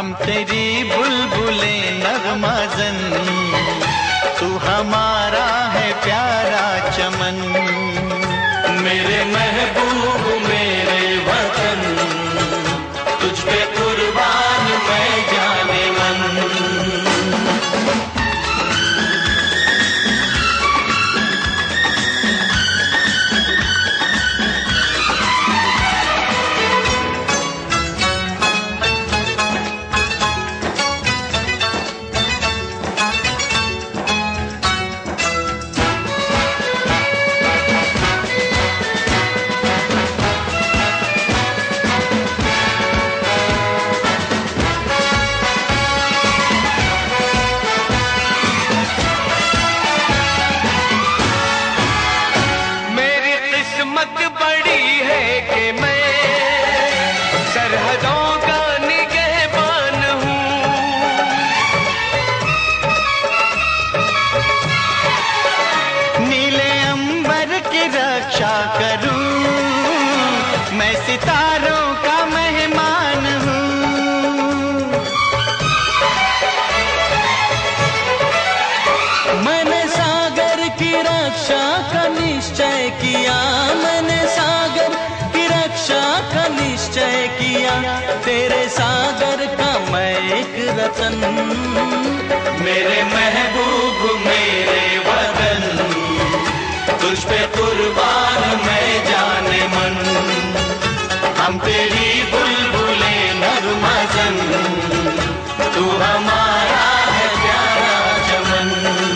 हम तेरी बुलबुले नगमाज़न, तू हमारा है प्यारा चमन। मेरे महबूब मेरे वतन, तुझ पे कुर्बान मैं जाने मन। सितारों का मेहमान हूँ, मैंने सागर की रक्षा का निश्चय किया, मैंने सागर की रक्षा का निश्चय किया, तेरे सागर का मैं एक रतन। मेरे महबूब मेरे वतन, तुझ पे कुर्बान मैं जाने मन। हम तेरी बुलबुले नगमाज़न, तू हमारा है प्यारा चमन।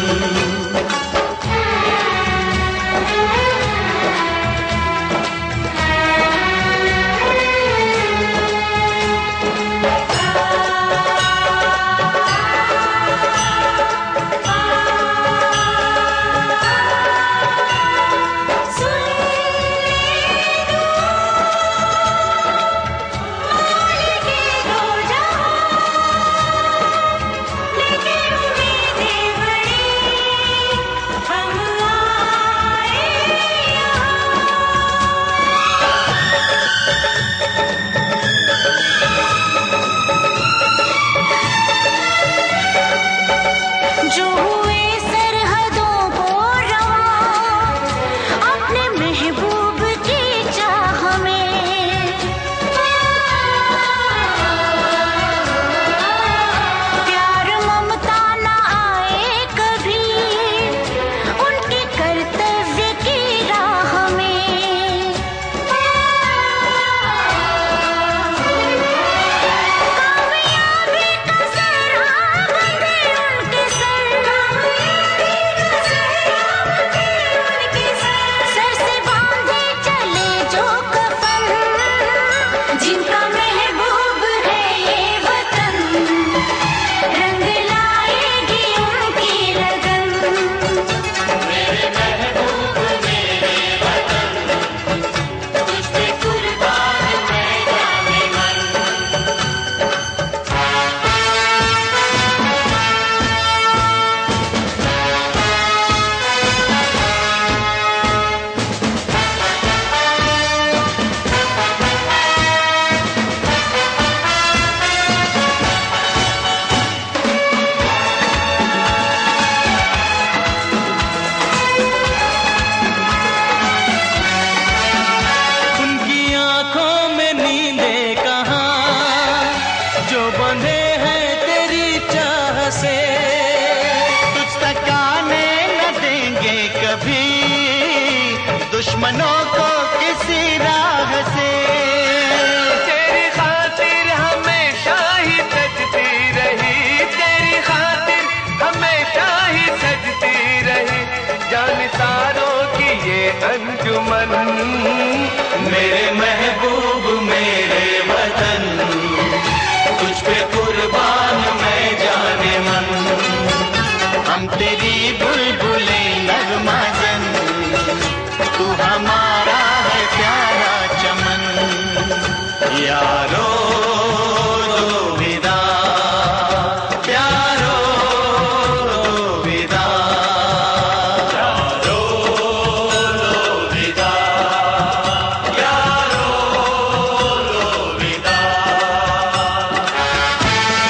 दुश्मनों को किसी राह से, तेरी खातिर हमेशा ही सजती रही, तेरी खातिर हमेशा ही सजती रही, जानसारों की ये अंजुमन। मेरे महबूब मेरे वतन, तुझ पे कुर्बान मैं जाने मन। हम तेरी बुलबुले नगमाज़न, तू हमारा है प्यारा चमन। यारो दो विदा, प्यारो दो विदा, यारो दो विदा, यारो दो विदा।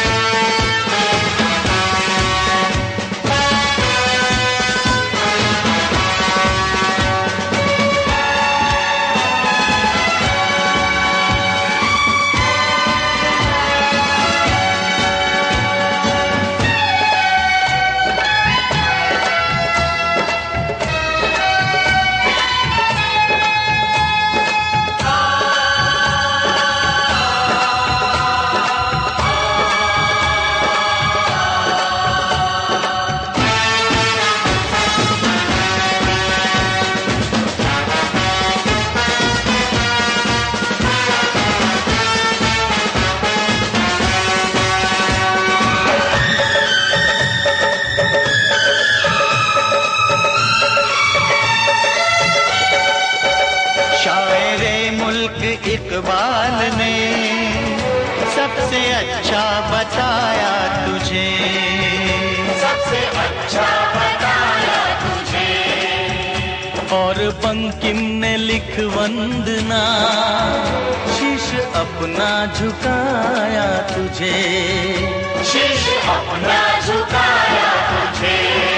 एक इकबाल ने सबसे अच्छा बताया तुझे, सबसे अच्छा बताया तुझे। और बंकिम ने लिख वंदना, शीश अपना झुकाया तुझे, शीश अपना झुकाया तुझे।